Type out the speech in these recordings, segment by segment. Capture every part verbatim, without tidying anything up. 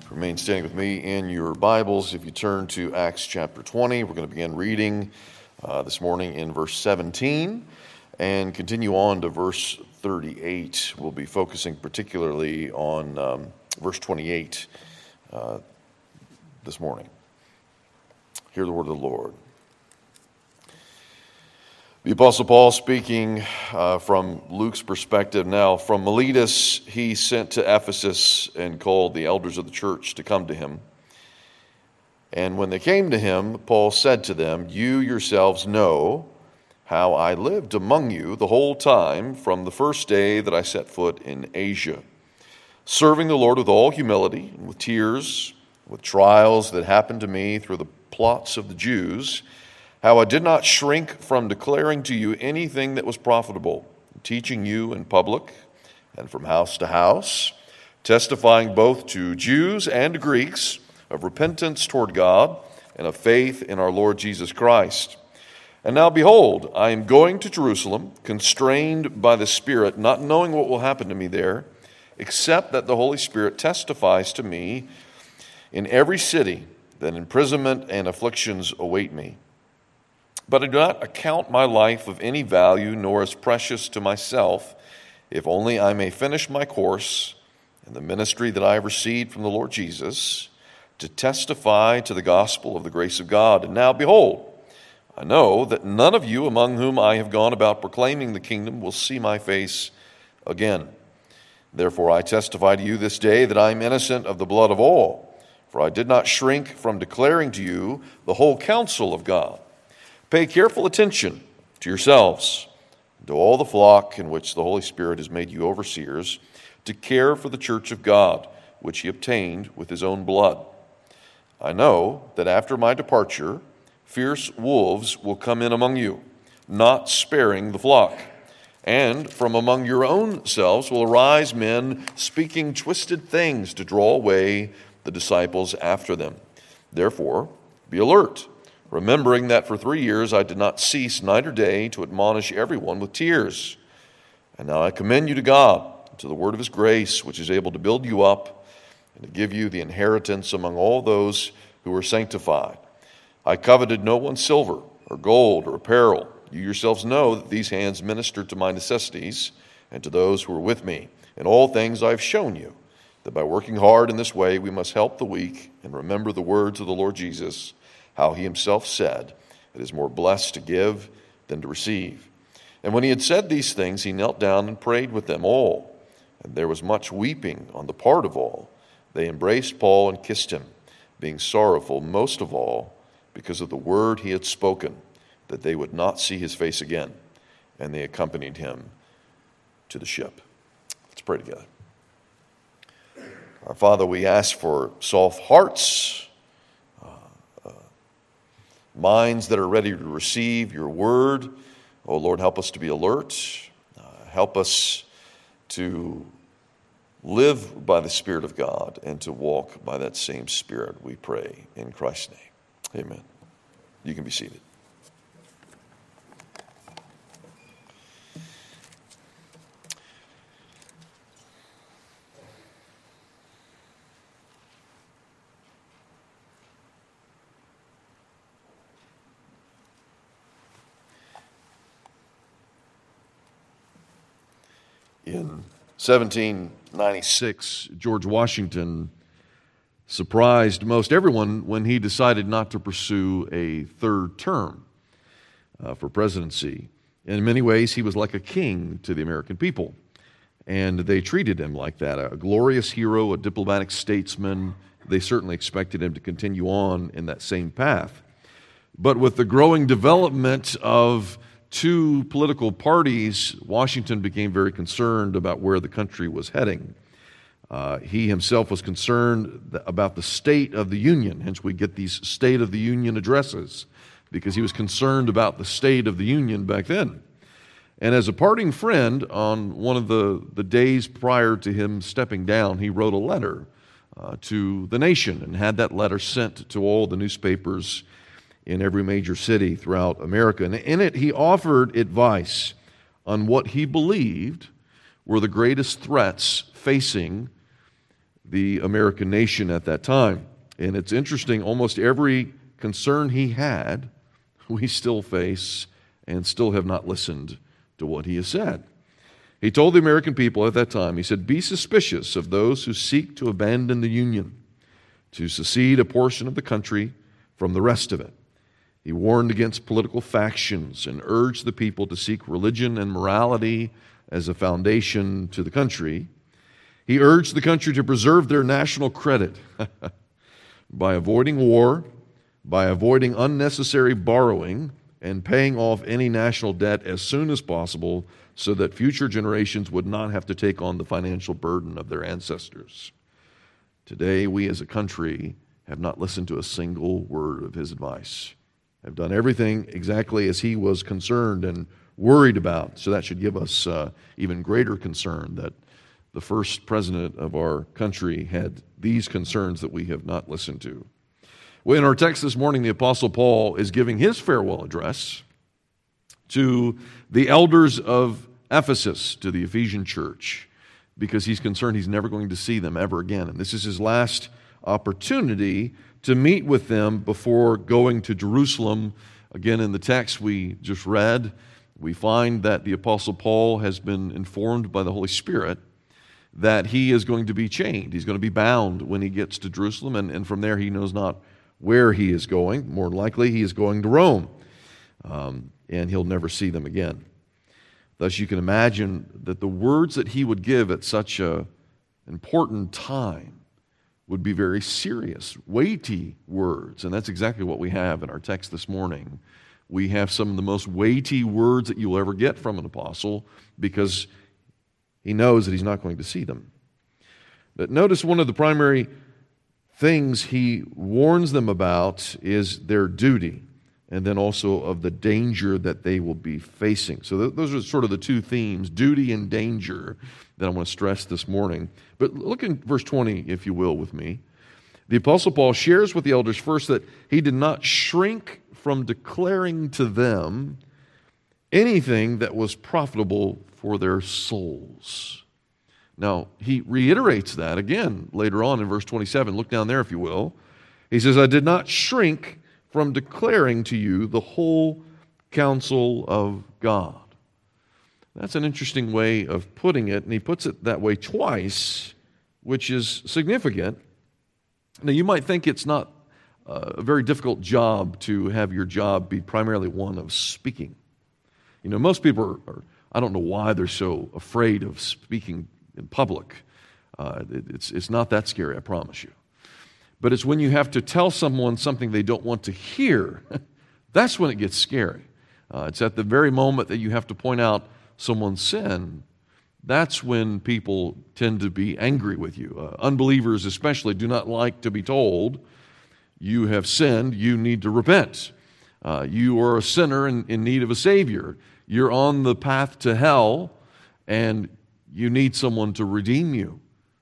Remain standing with me in your Bibles. If you turn to Acts chapter twenty, we're going to begin reading uh, this morning in verse seventeen and continue on to verse thirty-eight. We'll be focusing particularly on um, verse twenty-eight uh, this morning. Hear the word of the Lord. The Apostle Paul speaking uh, from Luke's perspective now. From Miletus he sent to Ephesus and called the elders of the church to come to him. And when they came to him, Paul said to them, "You yourselves know how I lived among you the whole time from the first day that I set foot in Asia, serving the Lord with all humility and with tears, with trials that happened to me through the plots of the Jews, how I did not shrink from declaring to you anything that was profitable, teaching you in public and from house to house, testifying both to Jews and Greeks of repentance toward God and of faith in our Lord Jesus Christ. And now behold, I am going to Jerusalem, constrained by the Spirit, not knowing what will happen to me there, except that the Holy Spirit testifies to me in every city that imprisonment and afflictions await me. But I do not account my life of any value, nor as precious to myself, if only I may finish my course in the ministry that I have received from the Lord Jesus, to testify to the gospel of the grace of God. And now, behold, I know that none of you among whom I have gone about proclaiming the kingdom will see my face again. Therefore I testify to you this day that I am innocent of the blood of all, for I did not shrink from declaring to you the whole counsel of God. Pay careful attention to yourselves, to all the flock in which the Holy Spirit has made you overseers, to care for the church of God, which he obtained with his own blood. I know that after my departure, fierce wolves will come in among you, not sparing the flock. And from among your own selves will arise men speaking twisted things to draw away the disciples after them. Therefore, be alert, remembering that for three years I did not cease night or day to admonish everyone with tears. And now I commend you to God, to the word of his grace, which is able to build you up and to give you the inheritance among all those who are sanctified. I coveted no one's silver or gold or apparel. You yourselves know that these hands ministered to my necessities and to those who were with me. In all things I have shown you that by working hard in this way we must help the weak and remember the words of the Lord Jesus, how he himself said, "It is more blessed to give than to receive." And when he had said these things, he knelt down and prayed with them all. And there was much weeping on the part of all. They embraced Paul and kissed him, being sorrowful most of all because of the word he had spoken, that they would not see his face again. And they accompanied him to the ship. Let's pray together. Our Father, we ask for soft hearts, minds that are ready to receive your word. Oh Lord, help us to be alert. Uh, help us to live by the Spirit of God and to walk by that same Spirit, we pray in Christ's name. Amen. You can be seated. In seventeen ninety-six, George Washington surprised most everyone when he decided not to pursue a third term uh, for presidency. In many ways, he was like a king to the American people, and they treated him like that, a glorious hero, a diplomatic statesman. They certainly expected him to continue on in that same path. But with the growing development of two political parties, Washington became very concerned about where the country was heading. Uh, he himself was concerned about the state of the Union, hence we get these State of the Union addresses, because he was concerned about the state of the Union back then. And as a parting friend, on one of the, the days prior to him stepping down, he wrote a letter uh, to the nation and had that letter sent to all the newspapers in every major city throughout America. And in it, he offered advice on what he believed were the greatest threats facing the American nation at that time. And it's interesting, almost every concern he had, we still face and still have not listened to what he has said. He told the American people at that time, he said, "Be suspicious of those who seek to abandon the Union, to secede a portion of the country from the rest of it." He warned against political factions and urged the people to seek religion and morality as a foundation to the country. He urged the country to preserve their national credit by avoiding war, by avoiding unnecessary borrowing, and paying off any national debt as soon as possible so that future generations would not have to take on the financial burden of their ancestors. Today, we as a country have not listened to a single word of his advice. Have done everything exactly as he was concerned and worried about. So that should give us uh, even greater concern that the first president of our country had these concerns that we have not listened to. Well, in our text this morning, the Apostle Paul is giving his farewell address to the elders of Ephesus, to the Ephesian church, because he's concerned he's never going to see them ever again. And this is his last opportunity to meet with them before going to Jerusalem. Again, in the text we just read, we find that the Apostle Paul has been informed by the Holy Spirit that he is going to be chained. He's going to be bound when he gets to Jerusalem, and, and from there he knows not where he is going. More likely he is going to Rome, um, and he'll never see them again. Thus you can imagine that the words that he would give at such an important time would be very serious, weighty words. And that's exactly what we have in our text this morning. We have some of the most weighty words that you'll ever get from an apostle because he knows that he's not going to see them. But notice one of the primary things he warns them about is their duty, and then also of the danger that they will be facing. So th- those are sort of the two themes, duty and danger, that I want to stress this morning. But look in verse twenty, if you will, with me. The Apostle Paul shares with the elders first that he did not shrink from declaring to them anything that was profitable for their souls. Now, he reiterates that again later on in verse twenty-seven. Look down there, if you will. He says, "I did not shrink from declaring to you the whole counsel of God." That's an interesting way of putting it, and he puts it that way twice, which is significant. Now, you might think it's not a very difficult job to have your job be primarily one of speaking. You know, most people are, are I don't know why they're so afraid of speaking in public. Uh, it, it's, it's not that scary, I promise you. But it's when you have to tell someone something they don't want to hear, that's when it gets scary. Uh, it's at the very moment that you have to point out someone's sin, that's when people tend to be angry with you. Uh, unbelievers especially do not like to be told, you have sinned, you need to repent. Uh, you are a sinner in, in need of a Savior. You're on the path to hell, and you need someone to redeem you.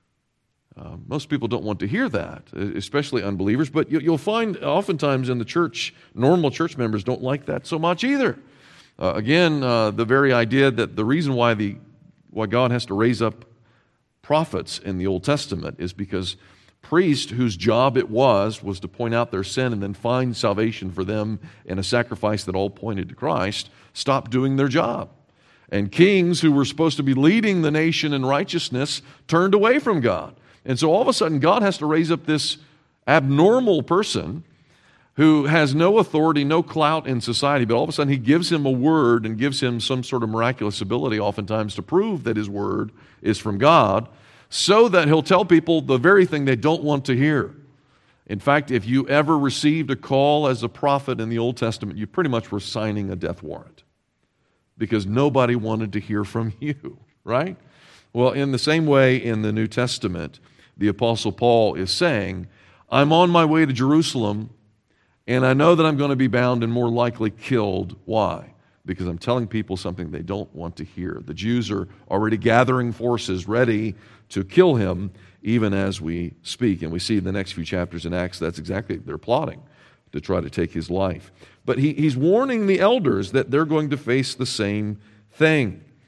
Uh, most people don't want to hear that, especially unbelievers, but you, you'll find oftentimes in the church, normal church members don't like that so much either. Uh, again, uh, the very idea that the reason why the why God has to raise up prophets in the Old Testament is because priests whose job it was was to point out their sin and then find salvation for them in a sacrifice that all pointed to Christ stopped doing their job. And kings who were supposed to be leading the nation in righteousness turned away from God. And so all of a sudden God has to raise up this abnormal person who has no authority, no clout in society, but all of a sudden he gives him a word and gives him some sort of miraculous ability oftentimes to prove that his word is from God, so that he'll tell people the very thing they don't want to hear. In fact, if you ever received a call as a prophet in the Old Testament, you pretty much were signing a death warrant because nobody wanted to hear from you, right? Well, in the same way in the New Testament, the Apostle Paul is saying, I'm on my way to Jerusalem, and I know that I'm going to be bound and more likely killed. Why? Because I'm telling people something they don't want to hear. The Jews are already gathering forces ready to kill him, even as we speak. And we see in the next few chapters in Acts, that's exactly, they're plotting to try to take his life. But he, he's warning the elders that they're going to face the same thing.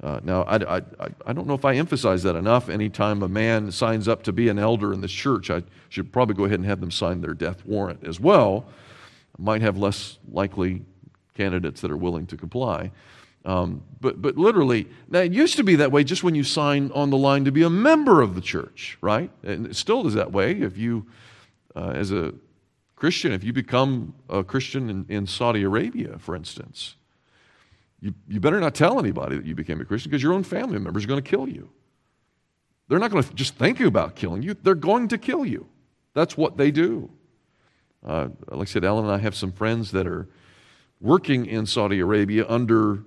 Uh, now, I, I, I don't know if I emphasize that enough. Anytime a man signs up to be an elder in this church, I should probably go ahead and have them sign their death warrant as well. I might have less likely candidates that are willing to comply. Um, but, but literally, now it used to be that way just when you sign on the line to be a member of the church, right? And it still is that way. If you, uh, as a Christian, if you become a Christian in, in Saudi Arabia, for instance, You, you better not tell anybody that you became a Christian, because your own family members are going to kill you. They're not going to just think about killing you. They're going to kill you. That's what they do. Uh, like I said, Ellen and I have some friends that are working in Saudi Arabia under,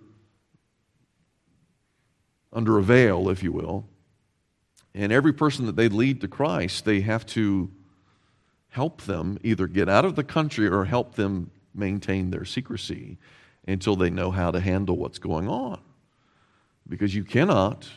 under a veil, if you will. And every person that they lead to Christ, they have to help them either get out of the country or help them maintain their secrecy until they know how to handle what's going on. Because you cannot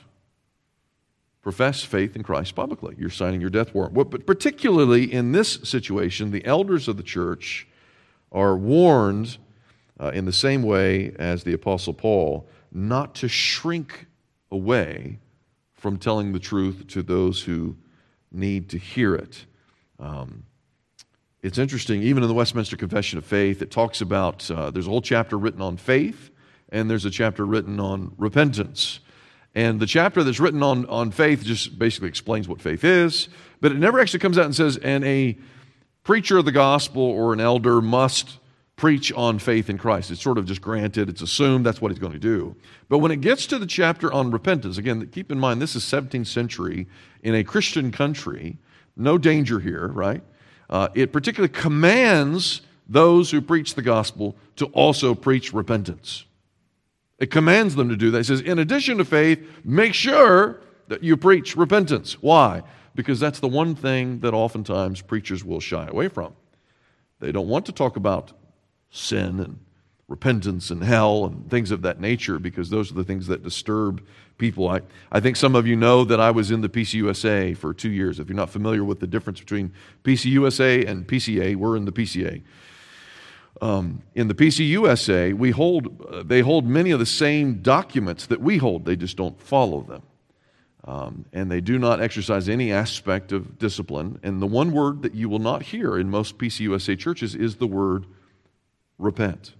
profess faith in Christ publicly. You're signing your death warrant. But particularly in this situation, the elders of the church are warned uh, in the same way as the Apostle Paul not to shrink away from telling the truth to those who need to hear it. Um, It's interesting, even in the Westminster Confession of Faith, it talks about, uh, there's a whole chapter written on faith, and there's a chapter written on repentance. And the chapter that's written on, on faith just basically explains what faith is, but it never actually comes out and says, and a preacher of the gospel or an elder must preach on faith in Christ. It's sort of just granted, it's assumed that's what he's going to do. But when it gets to the chapter on repentance, again, keep in mind, this is seventeenth century in a Christian country, no danger here, right? Uh, it particularly commands those who preach the gospel to also preach repentance. It commands them to do that. It says, in addition to faith, make sure that you preach repentance. Why? Because that's the one thing that oftentimes preachers will shy away from. They don't want to talk about sin and repentance and hell and things of that nature, because those are the things that disturb people. I, I think some of you know that I was in the P C U S A for two years. If you're not familiar with the difference between P C U S A and P C A, we're in the P C A. Um, in the P C U S A, we hold, uh, they hold many of the same documents that we hold. They just don't follow them. Um, and they do not exercise any aspect of discipline. And the one word that you will not hear in most P C U S A churches is the word repent.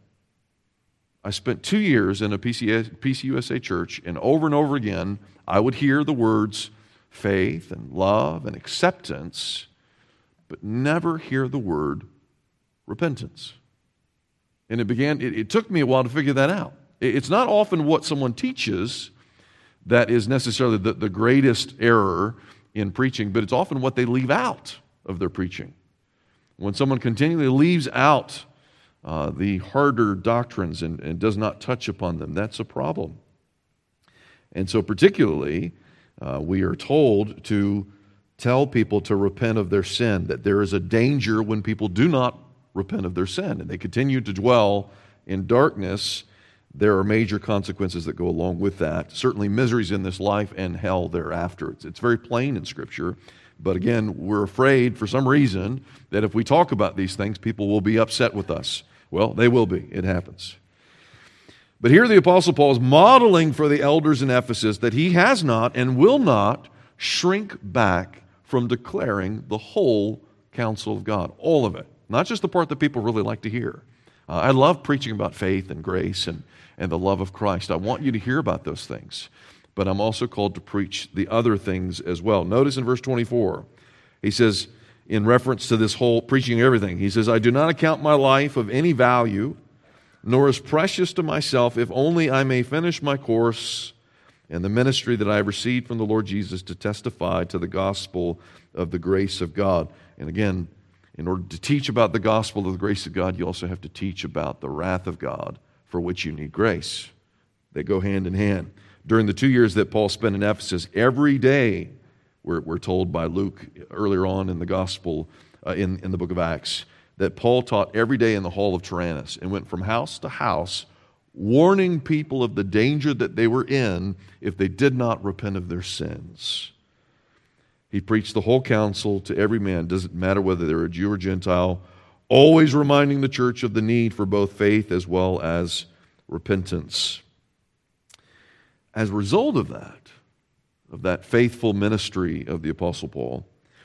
I spent two years in a P C U S A church, and over and over again, I would hear the words faith and love and acceptance, but never hear the word repentance. And it began, it, it took me a while to figure that out. It, it's not often what someone teaches that is necessarily the, the greatest error in preaching, but it's often what they leave out of their preaching. When someone continually leaves out Uh, the harder doctrines and, and does not touch upon them, that's a problem. And so particularly, uh, we are told to tell people to repent of their sin, that there is a danger when people do not repent of their sin and they continue to dwell in darkness. There are major consequences that go along with that. Certainly miseries in this life and hell thereafter. It's, it's very plain in Scripture. But again, we're afraid for some reason that if we talk about these things, people will be upset with us. Well, they will be. It happens. But here the Apostle Paul is modeling for the elders in Ephesus that he has not and will not shrink back from declaring the whole counsel of God. All of it. Not just the part that people really like to hear. Uh, I love preaching about faith and grace and, and the love of Christ. I want you to hear about those things. But I'm also called to preach the other things as well. Notice in verse twenty-four, he says, in reference to this whole preaching everything, he says, I do not account my life of any value, nor as precious to myself, if only I may finish my course and the ministry that I have received from the Lord Jesus to testify to the gospel of the grace of God. And again, in order to teach about the gospel of the grace of God, you also have to teach about the wrath of God, for which you need grace. They go hand in hand. During the two years that Paul spent in Ephesus, every day, we're, we're told by Luke earlier on in the gospel, uh, in, in the book of Acts, that Paul taught every day in the hall of Tyrannus and went from house to house, warning people of the danger that they were in if they did not repent of their sins. He preached the whole counsel to every man, doesn't matter whether they're a Jew or Gentile, always reminding the church of the need for both faith as well as repentance. as a result of that, of that faithful ministry of the Apostle Paul,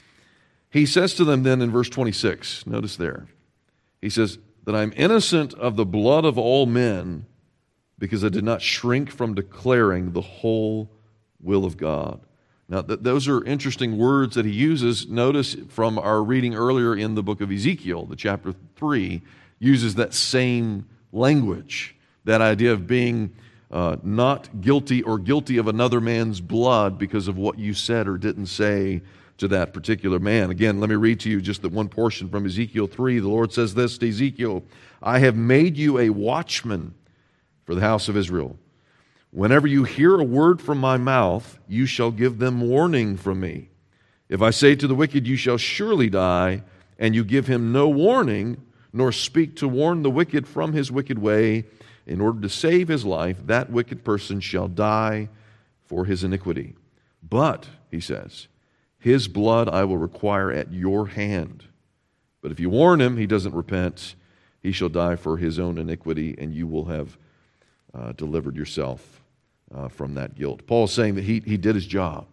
he says to them then in verse twenty-six, notice there, he says, that I'm innocent of the blood of all men because I did not shrink from declaring the whole will of God. Now, th- those are interesting words that he uses. Notice from our reading earlier in the book of Ezekiel, the chapter three, uses that same language, that idea of being uh, not guilty or guilty of another man's blood because of what you said or didn't say to that particular man. Again, let me read to you just the one portion from Ezekiel three. The Lord says this to Ezekiel, I have made you a watchman for the house of Israel. Whenever you hear a word from my mouth, you shall give them warning from me. If I say to the wicked, you shall surely die, and you give him no warning, nor speak to warn the wicked from his wicked way, in order to save his life, that wicked person shall die for his iniquity. But, he says, his blood I will require at your hand. But if you warn him, he doesn't repent, he shall die for his own iniquity, and you will have uh, delivered yourself uh, from that guilt. Paul is saying that he, he did his job.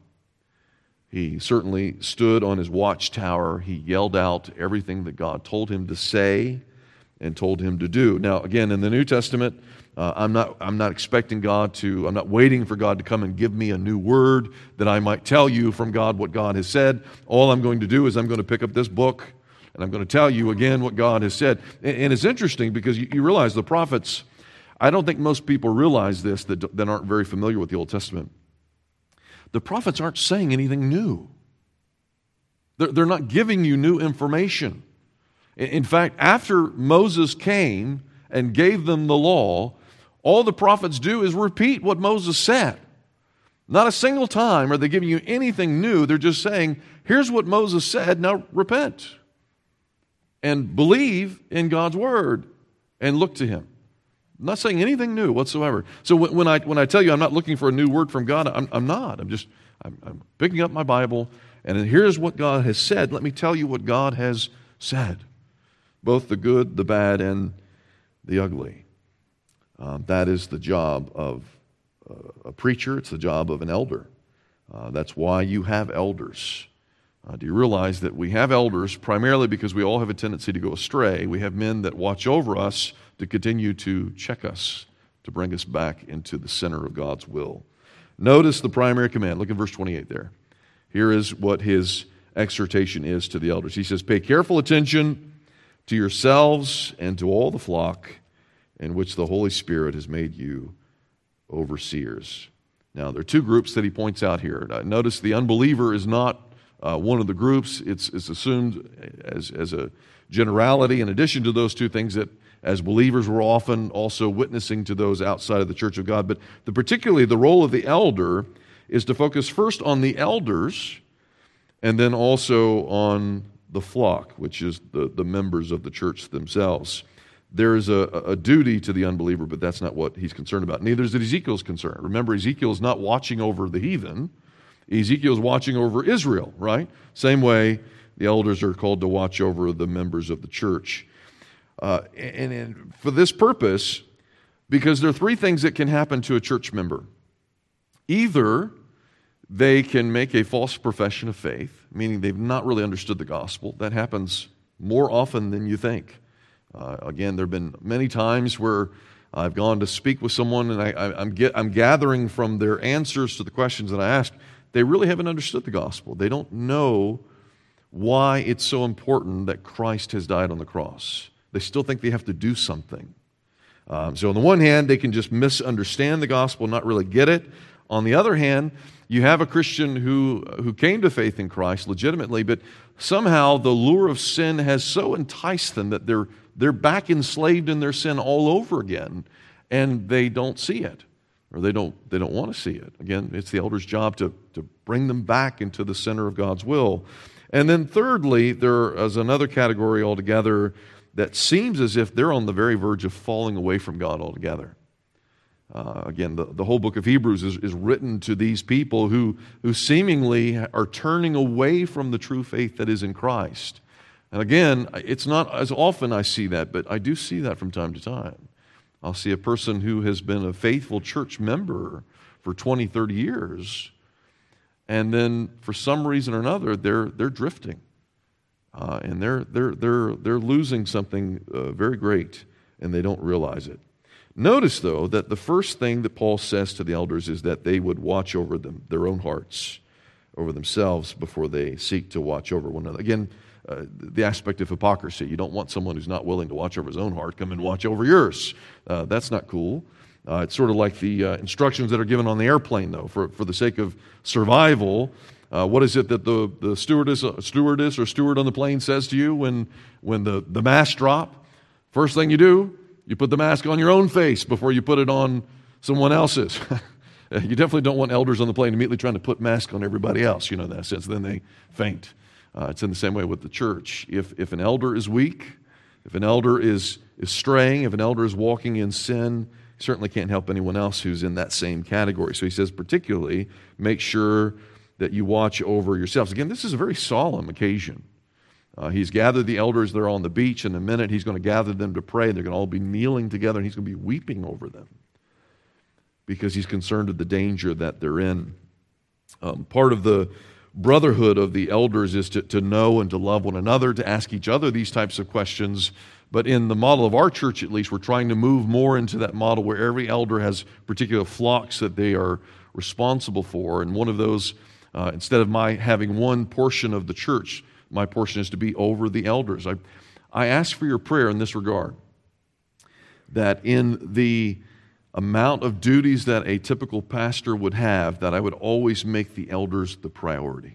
He certainly stood on his watchtower. He yelled out everything that God told him to say and told him to do. Now, again, in the New Testament, uh, I'm not I'm not expecting God to, I'm not waiting for God to come and give me a new word that I might tell you from God what God has said. All I'm going to do is I'm going to pick up this book and I'm going to tell you again what God has said. And, and it's interesting because you, you realize the prophets, I don't think most people realize this that, that aren't very familiar with the Old Testament. The prophets aren't saying anything new. They're, they're not giving you new information. In fact, after Moses came and gave them the law, all the prophets do is repeat what Moses said. Not a single time are they giving you anything new. They're just saying, here's what Moses said, now repent. And believe in God's word and look to him. I'm not saying anything new whatsoever. So when I when I tell you I'm not looking for a new word from God, I'm, I'm not. I'm just I'm, I'm picking up my Bible, and here's what God has said. Let me tell you what God has said. Both the good, the bad, and the ugly. Um, that is the job of uh, a preacher. It's the job of an elder. Uh, that's why you have elders. Uh, do you realize that we have elders primarily because we all have a tendency to go astray? We have men that watch over us to continue to check us, to bring us back into the center of God's will. Notice the primary command. Look at verse twenty-eight there. Here is what his exhortation is to the elders. He says, pay careful attention to yourselves and to all the flock in which the Holy Spirit has made you overseers. Now, there are two groups that he points out here. Notice the unbeliever is not uh, one of the groups. It's, it's assumed as, as a generality in addition to those two things that as believers we're often also witnessing to those outside of the church of God. But the, particularly the role of the elder is to focus first on the elders and then also on the flock, which is the, the members of the church themselves. There is a, a duty to the unbeliever, but that's not what he's concerned about. Neither is Ezekiel's concerned. Remember, Ezekiel is not watching over the heathen. Ezekiel is watching over Israel, right? Same way the elders are called to watch over the members of the church. Uh, and, and for this purpose, because there are three things that can happen to a church member. Either they can make a false profession of faith, meaning they've not really understood the gospel. That happens more often than you think. Uh, again, there have been many times where I've gone to speak with someone and I, I, I'm, get, I'm gathering from their answers to the questions that I ask, they really haven't understood the gospel. They don't know why it's so important that Christ has died on the cross. They still think they have to do something. Um, so on the one hand, they can just misunderstand the gospel, not really get it. On the other hand, you have a Christian who, who came to faith in Christ legitimately, but somehow the lure of sin has so enticed them that they're, they're back enslaved in their sin all over again, and they don't see it, or they don't, they don't want to see it. Again, it's the elder's job to, to bring them back into the center of God's will. And then thirdly, there is another category altogether that seems as if they're on the very verge of falling away from God altogether. Uh, again, the, the whole book of Hebrews is, is written to these people who, who seemingly are turning away from the true faith that is in Christ. And again, it's not as often I see that, but I do see that from time to time. I'll see a person who has been a faithful church member for twenty, thirty years. And then for some reason or another, they're, they're drifting. Uh, and they're, they're, they're, they're losing something uh, very great, and they don't realize it. Notice, though, that the first thing that Paul says to the elders is that they would watch over them, their own hearts, over themselves before they seek to watch over one another. Again, uh, the aspect of hypocrisy. You don't want someone who's not willing to watch over his own heart come and watch over yours. Uh, that's not cool. Uh, it's sort of like the uh, instructions that are given on the airplane, though, for, for the sake of survival. Uh, what is it that the, the stewardess, uh, stewardess or steward on the plane says to you when, when the, the masks drop? First thing you do, you put the mask on your own face before you put it on someone else's. You definitely don't want elders on the plane immediately trying to put masks on everybody else, you know, in that sense. Then they faint. Uh, it's in the same way with the church. If, if an elder is weak, if an elder is, is straying, if an elder is walking in sin, he certainly can't help anyone else who's in that same category. So he says, particularly, make sure that you watch over yourselves. Again, this is a very solemn occasion. Uh, he's gathered the elders. They're on the beach. In a minute, he's going to gather them to pray. They're going to all be kneeling together, and he's going to be weeping over them because he's concerned with the danger that they're in. Um, part of the brotherhood of the elders is to, to know and to love one another, to ask each other these types of questions. But in the model of our church, at least, we're trying to move more into that model where every elder has particular flocks that they are responsible for. And one of those, uh, instead of my having one portion of the church, my portion is to be over the elders. I, I ask for your prayer in this regard, that in the amount of duties that a typical pastor would have, that I would always make the elders the priority.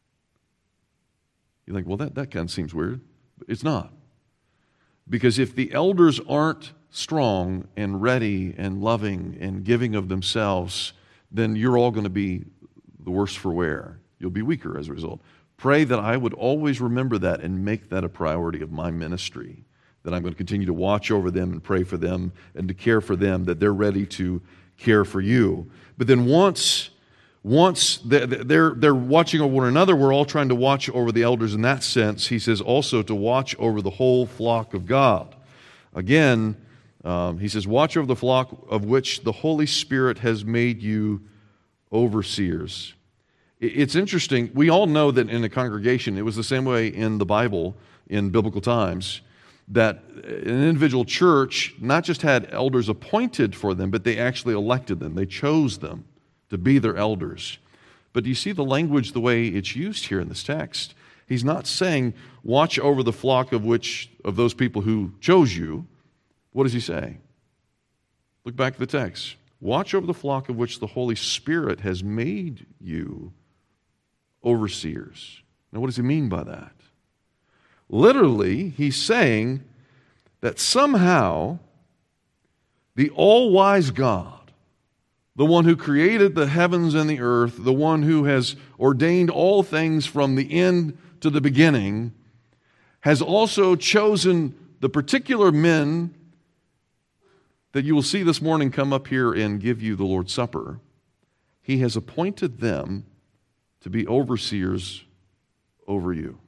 You think, well, that, that kind of seems weird. It's not. Because if the elders aren't strong and ready and loving and giving of themselves, then you're all going to be the worse for wear. You'll be weaker as a result. Pray that I would always remember that and make that a priority of my ministry, that I'm going to continue to watch over them and pray for them and to care for them, that they're ready to care for you. But then once, once they're, they're watching over one another, we're all trying to watch over the elders in that sense. He says also to watch over the whole flock of God. Again, um, he says, watch over the flock of which the Holy Spirit has made you overseers. It's interesting. We all know that in a congregation, it was the same way in the Bible in biblical times, that an individual church not just had elders appointed for them, but they actually elected them. They chose them to be their elders. But do you see the language, the way it's used here in this text? He's not saying, watch over the flock of which of those people who chose you. What does he say? Look back at the text. Watch over the flock of which the Holy Spirit has made you overseers. Now, what does he mean by that? Literally, he's saying that somehow the all-wise God, the one who created the heavens and the earth, the one who has ordained all things from the end to the beginning, has also chosen the particular men that you will see this morning come up here and give you the Lord's Supper. He has appointed them to be overseers over you.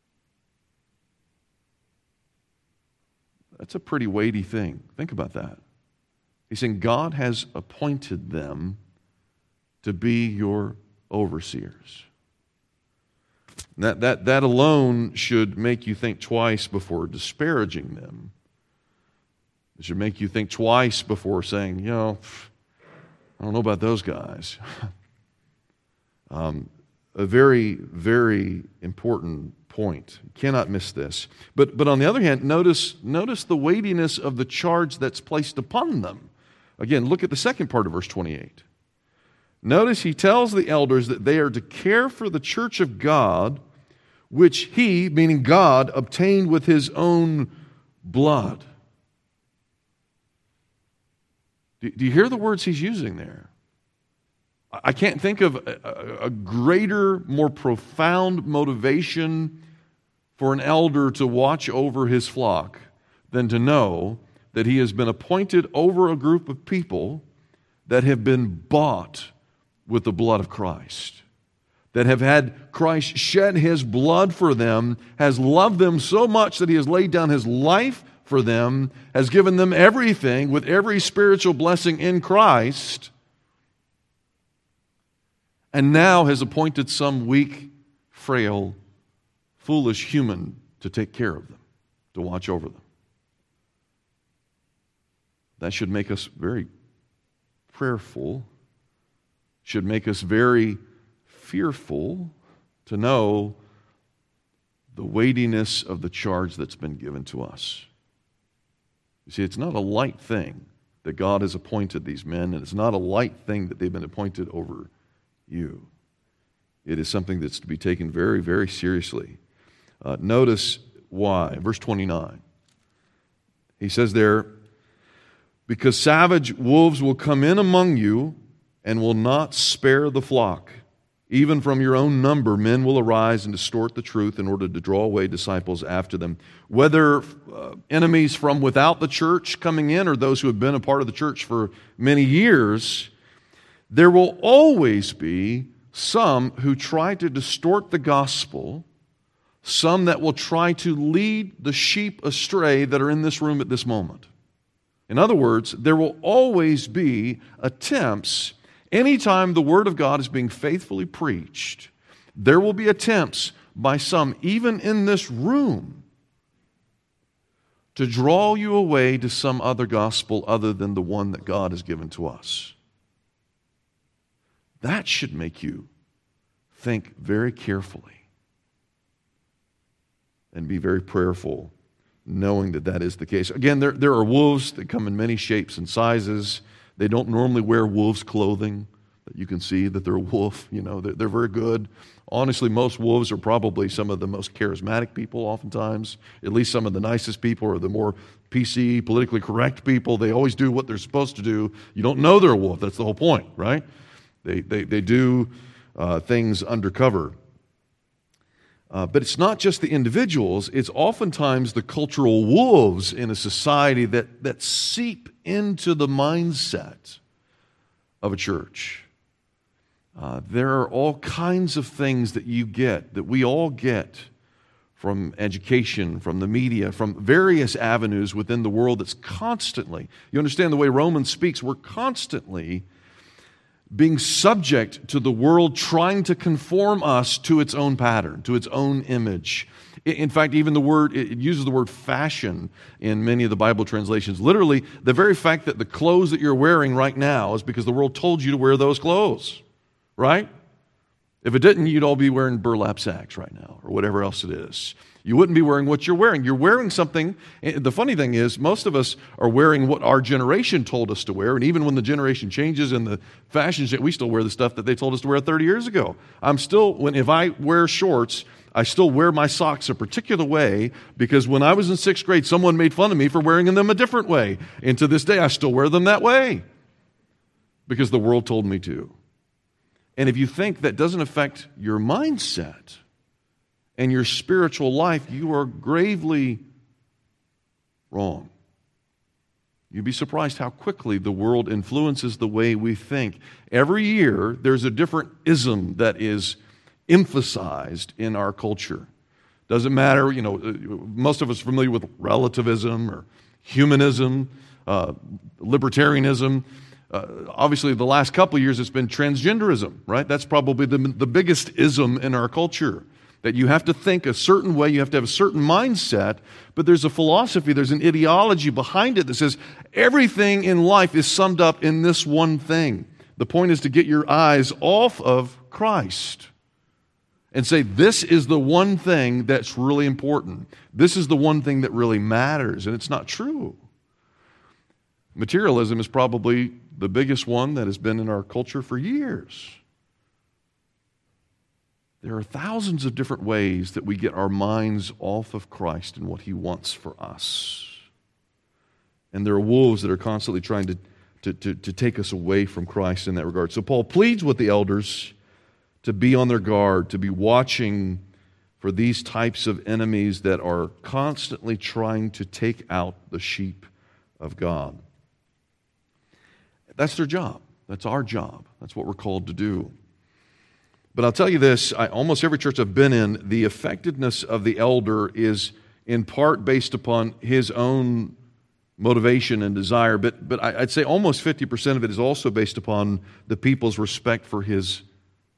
That's a pretty weighty thing. Think about that. He's saying God has appointed them to be your overseers. That, that, that alone should make you think twice before disparaging them. It should make you think twice before saying, you know, I don't know about those guys. um, a very, very important point. You cannot miss this. But, but on the other hand, notice, notice the weightiness of the charge that's placed upon them. Again, look at the second part of verse twenty-eight. Notice he tells the elders that they are to care for the church of God, which he, meaning God, obtained with his own blood. Do, do you hear the words he's using there? I can't think of a, a greater, more profound motivation for an elder to watch over his flock than to know that he has been appointed over a group of people that have been bought with the blood of Christ, that have had Christ shed his blood for them, has loved them so much that he has laid down his life for them, has given them everything with every spiritual blessing in Christ. and now has appointed some weak, frail, foolish human to take care of them, to watch over them. That should make us very prayerful, should make us very fearful to know the weightiness of the charge that's been given to us. You see, it's not a light thing that God has appointed these men, and it's not a light thing that they've been appointed over you. It is something that's to be taken very, very seriously. Uh, notice why. Verse twenty-nine. He says there, because savage wolves will come in among you and will not spare the flock. Even from your own number, men will arise and distort the truth in order to draw away disciples after them. Whether uh, enemies from without the church coming in or those who have been a part of the church for many years, there will always be some who try to distort the gospel, some that will try to lead the sheep astray that are in this room at this moment. In other words, there will always be attempts. Anytime the Word of God is being faithfully preached, there will be attempts by some, even in this room, to draw you away to some other gospel other than the one that God has given to us. That should make you think very carefully and be very prayerful, knowing that that is the case. Again, there, there are wolves that come in many shapes and sizes. They don't normally wear wolves' clothing, that you can see that they're a wolf. You know, they're, they're very good. Honestly, most wolves are probably some of the most charismatic people oftentimes, at least some of the nicest people or the more P C, politically correct people. They always do what they're supposed to do. You don't know they're a wolf. That's the whole point, right? They, they, they do uh, things undercover. Uh, but it's not just the individuals, it's oftentimes the cultural wolves in a society that, that seep into the mindset of a church. Uh, there are all kinds of things that you get, that we all get from education, from the media, from various avenues within the world that's constantly, you understand the way Romans speaks, we're constantly being subject to the world trying to conform us to its own pattern, to its own image. In fact, even the word, it uses the word fashion in many of the Bible translations. Literally, the very fact that the clothes that you're wearing right now is because the world told you to wear those clothes, right? If it didn't, you'd all be wearing burlap sacks right now or whatever else it is. You wouldn't be wearing what you're wearing. You're wearing something. The funny thing is, most of us are wearing what our generation told us to wear, and even when the generation changes and the fashion, we still wear the stuff that they told us to wear thirty years ago. I'm still, when if I wear shorts, I still wear my socks a particular way because when I was in sixth grade, someone made fun of me for wearing them a different way. And to this day, I still wear them that way because the world told me to. And if you think that doesn't affect your mindset and your spiritual life, you are gravely wrong. You'd be surprised how quickly the world influences the way we think. Every year, there's a different ism that is emphasized in our culture. Doesn't matter, you know, most of us are familiar with relativism or humanism, uh, libertarianism. Uh, obviously, the last couple of years, it's been transgenderism, right? That's probably the, the biggest ism in our culture. That you have to think a certain way, you have to have a certain mindset, but there's a philosophy, there's an ideology behind it that says everything in life is summed up in this one thing. The point is to get your eyes off of Christ and say, this is the one thing that's really important. This is the one thing that really matters, and it's not true. Materialism is probably the biggest one that has been in our culture for years. There are thousands of different ways that we get our minds off of Christ and what He wants for us. And there are wolves that are constantly trying to, to, to, to take us away from Christ in that regard. So Paul pleads with the elders to be on their guard, to be watching for these types of enemies that are constantly trying to take out the sheep of God. That's their job. That's our job. That's what we're called to do. But I'll tell you this, I, almost every church I've been in, the effectiveness of the elder is in part based upon his own motivation and desire, but, but I, I'd say almost fifty percent of it is also based upon the people's respect for his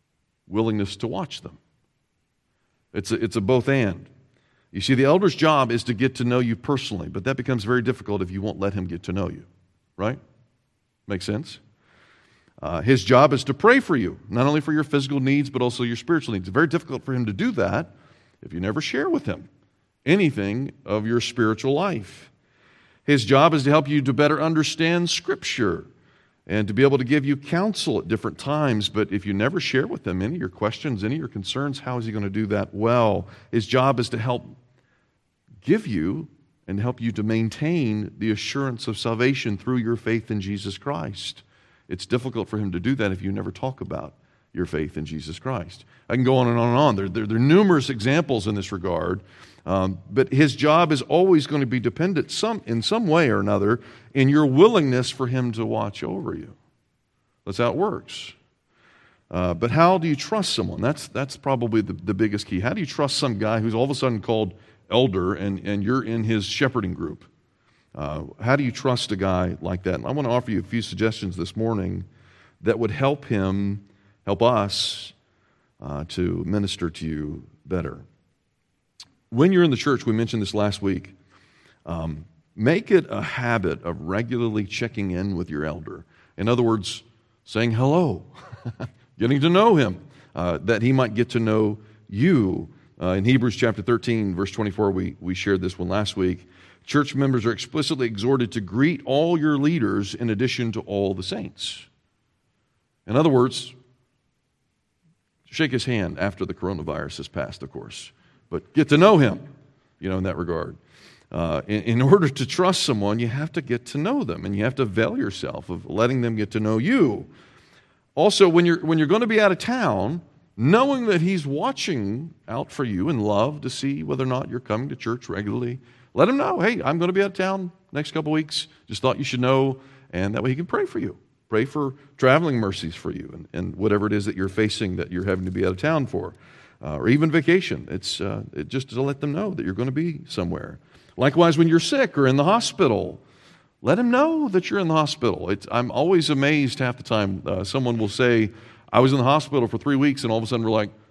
willingness to watch them. It's a, it's a both and. You see, the elder's job is to get to know you personally, but that becomes very difficult if you won't let him get to know you, right? Make sense? Uh, his job is to pray for you, not only for your physical needs, but also your spiritual needs. It's very difficult for him to do that if you never share with him anything of your spiritual life. His job is to help you to better understand Scripture and to be able to give you counsel at different times. But if you never share with him any of your questions, any of your concerns, how is he going to do that well? His job is to help give you and help you to maintain the assurance of salvation through your faith in Jesus Christ. It's difficult for him to do that if you never talk about your faith in Jesus Christ. I can go on and on and on. There, there, there are numerous examples in this regard, um, but his job is always going to be dependent some, in some way or another in your willingness for him to watch over you. That's how it works. Uh, but how do you trust someone? That's, that's probably the, the biggest key. How do you trust some guy who's all of a sudden called elder and, and you're in his shepherding group? Uh, how do you trust a guy like that? And I want to offer you a few suggestions this morning that would help him, help us uh, to minister to you better. When you're in the church, we mentioned this last week, um, make it a habit of regularly checking in with your elder. In other words, saying hello, getting to know him, uh, that he might get to know you. Uh, in Hebrews chapter thirteen, verse twenty-four, we, we shared this one last week. Church members are explicitly exhorted to greet all your leaders in addition to all the saints. In other words, shake his hand after the coronavirus has passed, of course, but get to know him, you know, in that regard. Uh, in, in order to trust someone, you have to get to know them, and you have to avail yourself of letting them get to know you. Also, when you're when you're going to be out of town, knowing that he's watching out for you in love to see whether or not you're coming to church regularly, let him know, hey, I'm going to be out of town next couple weeks. Just thought you should know, and that way he can pray for you. Pray for traveling mercies for you and, and whatever it is that you're facing that you're having to be out of town for, uh, or even vacation. It's uh, it just to let them know that you're going to be somewhere. Likewise, when you're sick or in the hospital, let him know that you're in the hospital. It's, I'm always amazed half the time. Uh, someone will say, I was in the hospital for three weeks, and all of a sudden we're like,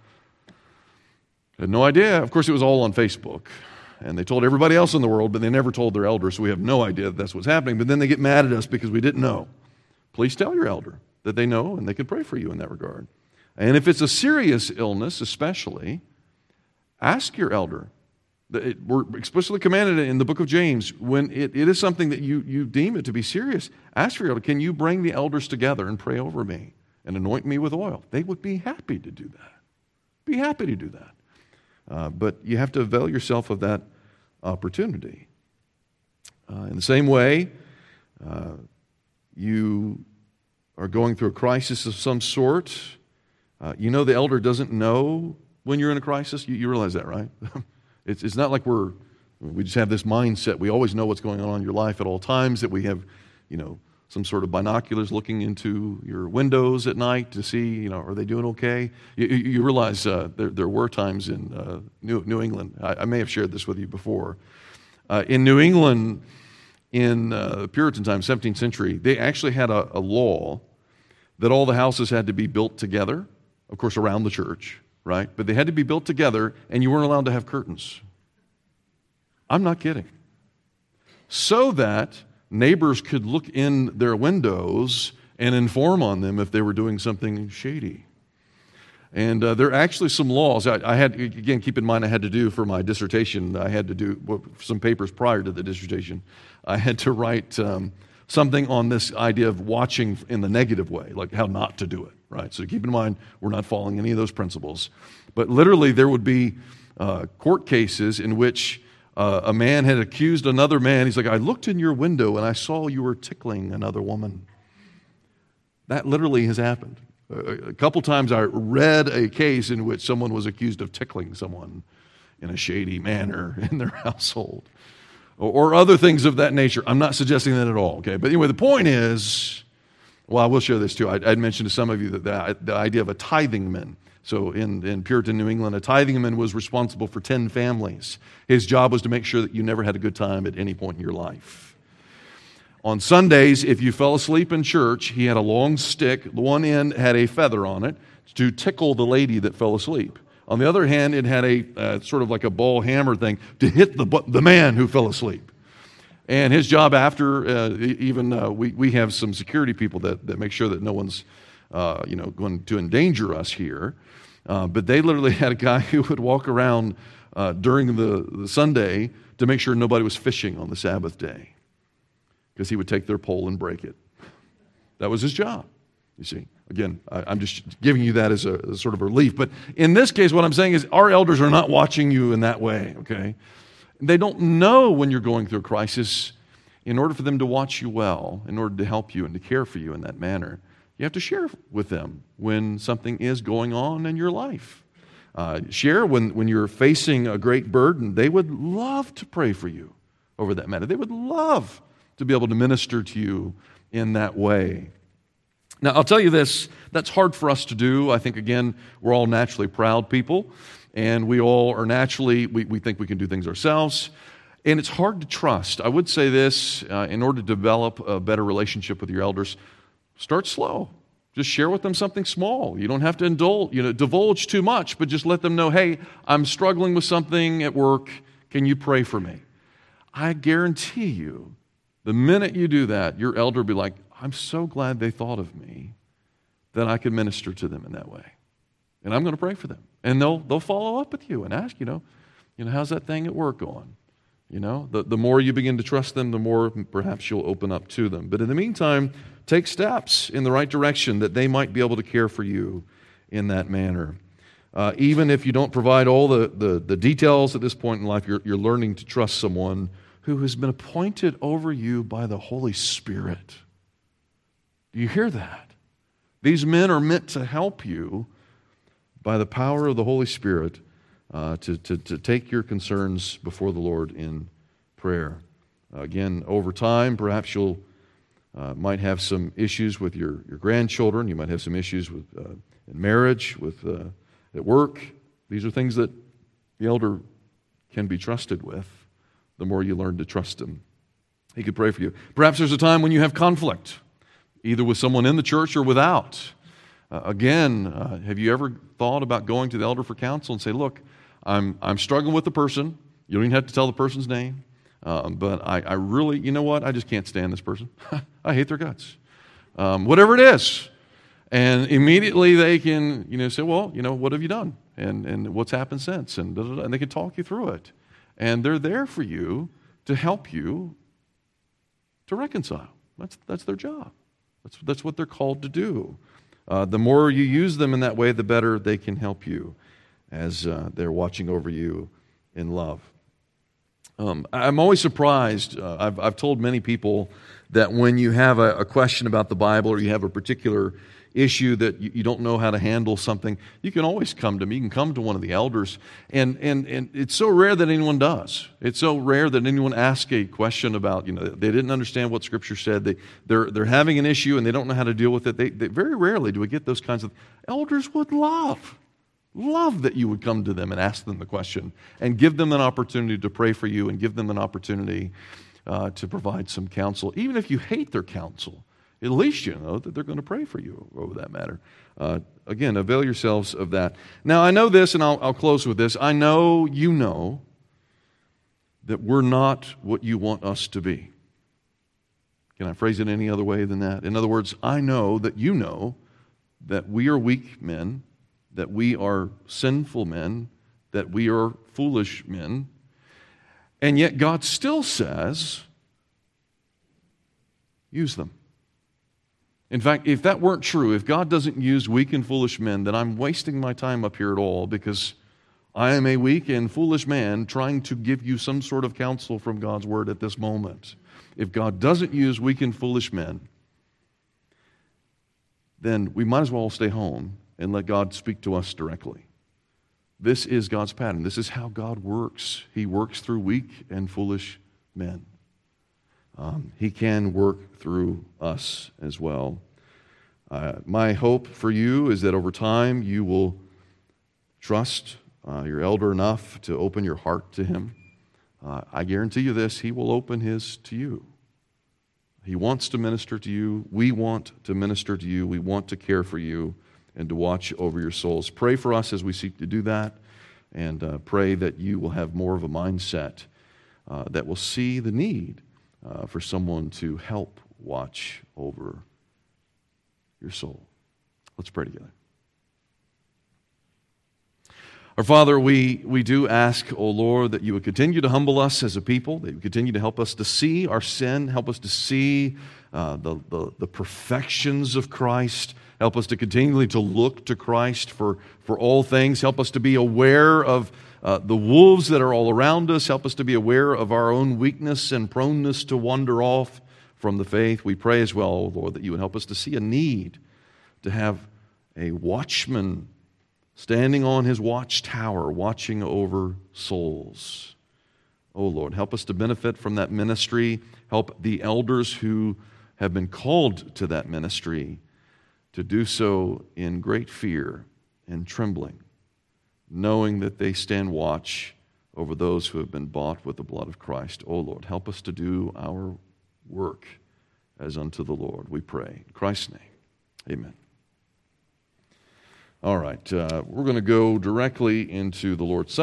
I had no idea. Of course, it was all on Facebook. And they told everybody else in the world, but they never told their elder, so we have no idea that that's what's happening. But then they get mad at us because we didn't know. Please tell your elder that they know, and they can pray for you in that regard. And if it's a serious illness, especially, ask your elder. It, we're explicitly commanded in the book of James, when it, it is something that you, you deem it to be serious, ask for your elder, can you bring the elders together and pray over me and anoint me with oil? They would be happy to do that. Be happy to do that. Uh, but you have to avail yourself of that opportunity. Uh, in the same way, uh, you are going through a crisis of some sort. Uh, you know the elder doesn't know when you're in a crisis. You, you realize that, right? it's, it's not like we're we just have this mindset. We always know what's going on in your life at all times, that we have, you know, some sort of binoculars looking into your windows at night to see, you know, are they doing okay? You, you realize uh, there, there were times in uh, New, New England, I, I may have shared this with you before, uh, in New England, in uh, Puritan times, seventeenth century, they actually had a, a law that all the houses had to be built together, of course around the church, right? But they had to be built together, and you weren't allowed to have curtains. I'm not kidding. So that neighbors could look in their windows and inform on them if they were doing something shady. And uh, there are actually some laws. I, I had, again, keep in mind I had to do for my dissertation, I had to do well, some papers prior to the dissertation. I had to write um, something on this idea of watching in the negative way, like how not to do it, right? So keep in mind, we're not following any of those principles. But literally there would be uh, court cases in which Uh, a man had accused another man. He's like, I looked in your window and I saw you were tickling another woman. That literally has happened. Uh, a couple times I read a case in which someone was accused of tickling someone in a shady manner in their household. Or, or other things of that nature. I'm not suggesting that at all, okay? But anyway, the point is, well, I will share this too. I, I'd mentioned to some of you that the, the idea of a tithing man. So in, in Puritan New England, a tithingman was responsible for ten families. His job was to make sure that you never had a good time at any point in your life. On Sundays, if you fell asleep in church, he had a long stick. One end had a feather on it to tickle the lady that fell asleep. On the other hand, it had a uh, sort of like a ball hammer thing to hit the the man who fell asleep. And his job after, uh, even uh, we we have some security people that, that make sure that no one's uh, you know going to endanger us here. Uh, but they literally had a guy who would walk around uh, during the, the Sunday to make sure nobody was fishing on the Sabbath day, because he would take their pole and break it. That was his job, you see. Again, I, I'm just giving you that as a, as sort of a relief. But in this case, what I'm saying is our elders are not watching you in that way, okay? They don't know when you're going through a crisis. In order for them to watch you well, in order to help you and to care for you in that manner, you have to share with them when something is going on in your life. Uh, share when, when you're facing a great burden. They would love to pray for you over that matter. They would love to be able to minister to you in that way. Now, I'll tell you this, that's hard for us to do. I think, again, we're all naturally proud people, and we all are naturally, we, we think we can do things ourselves, and it's hard to trust. I would say this, uh, in order to develop a better relationship with your elders, start slow. Just share with them something small. You don't have to indulge, you know, divulge too much, but just let them know, hey, I'm struggling with something at work. Can you pray for me? I guarantee you, the minute you do that, your elder will be like, I'm so glad they thought of me that I could minister to them in that way. And I'm going to pray for them. And they'll they'll follow up with you and ask, you know, you know, how's that thing at work going? You know, the, the more you begin to trust them, the more perhaps you'll open up to them. But in the meantime, take steps in the right direction that they might be able to care for you in that manner. Uh, even if you don't provide all the, the, the details at this point in life, you're, you're learning to trust someone who has been appointed over you by the Holy Spirit. Do you hear that? These men are meant to help you by the power of the Holy Spirit uh, to, to, to take your concerns before the Lord in prayer. Uh, again, over time, perhaps you'll uh, might have some issues with your, your grandchildren. You might have some issues with uh, in marriage, with uh, at work. These are things that the elder can be trusted with. The more you learn to trust him, he could pray for you. Perhaps there's a time when you have conflict, either with someone in the church or without. Uh, again, uh, have you ever thought about going to the elder for counsel and say, look, I'm I'm struggling with the person. You don't even have to tell the person's name. Um, but I, I really, you know what? I just can't stand this person. I hate their guts. Um, whatever it is. And immediately they can, you know, say, well, you know, what have you done? And and what's happened since? And, da, da, da, and they can talk you through it. And they're there for you to help you to reconcile. That's that's their job. That's, that's what they're called to do. Uh, the more you use them in that way, the better they can help you as uh, they're watching over you in love. Um, I'm always surprised. Uh, I've, I've told many people that when you have a, a question about the Bible or you have a particular issue that you, you don't know how to handle something, you can always come to me. You can come to one of the elders. And, and, and it's so rare that anyone does. It's so rare that anyone asks a question about, you know, they didn't understand what Scripture said. They, they're, they're having an issue and they don't know how to deal with it. They, they, very rarely do we get those kinds of, elders would love, love that you would come to them and ask them the question and give them an opportunity to pray for you and give them an opportunity uh, to provide some counsel. Even if you hate their counsel, at least you know that they're going to pray for you over that matter. Uh, again, avail yourselves of that. Now, I know this, and I'll, I'll close with this. I know you know that we're not what you want us to be. Can I phrase it any other way than that? In other words, I know that you know that we are weak men, that we are sinful men, that we are foolish men, and yet God still says, use them. In fact, if that weren't true, if God doesn't use weak and foolish men, then I'm wasting my time up here at all, because I am a weak and foolish man trying to give you some sort of counsel from God's Word at this moment. If God doesn't use weak and foolish men, then we might as well stay home and let God speak to us directly. This is God's pattern. This is how God works. He works through weak and foolish men. Um, he can work through us as well. Uh, my hope for you is that over time you will trust uh, your elder enough to open your heart to him. Uh, I guarantee you this, he will open his to you. He wants to minister to you. We want to minister to you. We want to care for you and to watch over your souls. Pray for us as we seek to do that, and uh, pray that you will have more of a mindset uh, that will see the need uh, for someone to help watch over your soul. Let's pray together. Our Father, we, we do ask, O Lord, that you would continue to humble us as a people, that you would continue to help us to see our sin, help us to see uh, the, the, the perfections of Christ, help us to continually to look to Christ for, for all things, help us to be aware of uh, the wolves that are all around us, help us to be aware of our own weakness and proneness to wander off from the faith. We pray as well, O Lord, that you would help us to see a need to have a watchman standing on his watchtower, watching over souls. Oh Lord, help us to benefit from that ministry. Help the elders who have been called to that ministry to do so in great fear and trembling, knowing that they stand watch over those who have been bought with the blood of Christ. Oh Lord, help us to do our work as unto the Lord, we pray. In Christ's name, amen. All right, uh, we're going to go directly into the Lord's Supper.